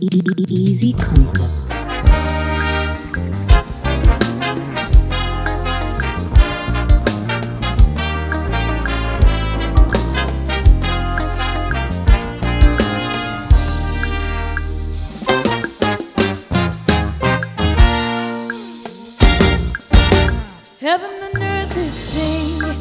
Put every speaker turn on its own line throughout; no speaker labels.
Easy Concepts.
Heaven and earth is singing.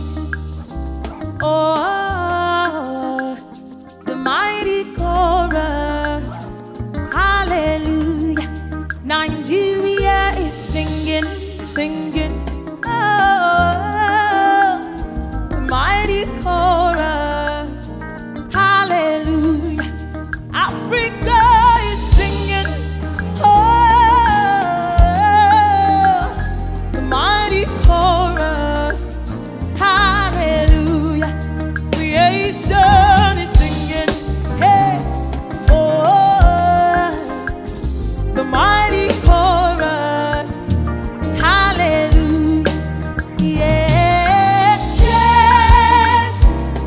Oh, the mighty chorus. Hallelujah. Nigeria is singing, singing. Oh, the mighty chorus. Hallelujah. Africa is singing. Oh, the mighty chorus. Hallelujah. Creation is singing. Hey, oh, the mighty chorus. Hallelujah. Yeah, yes,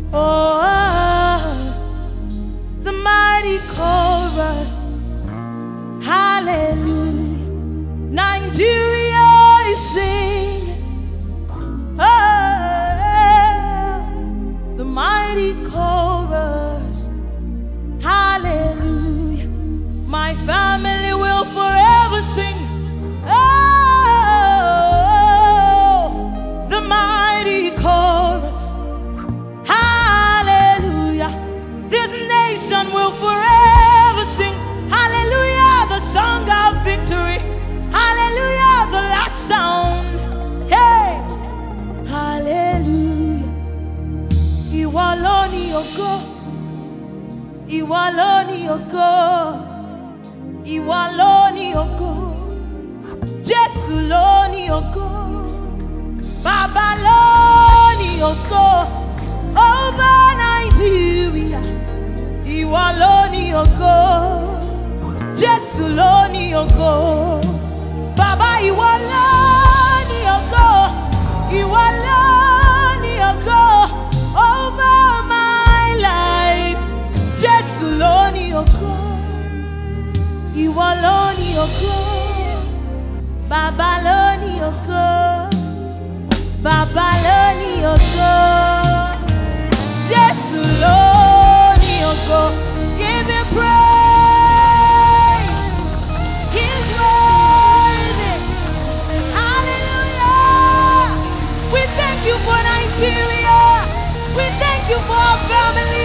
Oh, the mighty chorus. Hallelujah. Nigeria is singing. Oh, the mighty chorus. Hallelujah. My family will forever sing. Oh, the mighty chorus. Hallelujah. This nation will forever sing. Hallelujah, the song of victory. Hallelujah, the last sound. Hey, hallelujah. Ìwọ ló ní ògo. Ìwọ ló ní ògo. Ìwọ ló ní ògo. Jésù ló ní ògo. Bàbá ló ní ògo. Over Nigeria. Ìwọ ló ní ògo. Jésù ló ní ògo. Bàbá ìwọ ló ní ògo. Ìwọ ló ní ògo. Over my life. Jésù ló ní ògo. Ìwọ ló ní ògo. Bàbá ló ní ògo. Bàbá ló ní ògo. Jésù ló ní ògo. Give him praise. He's worthy. Hallelujah. We thank you for Nigeria. We thank you for our family.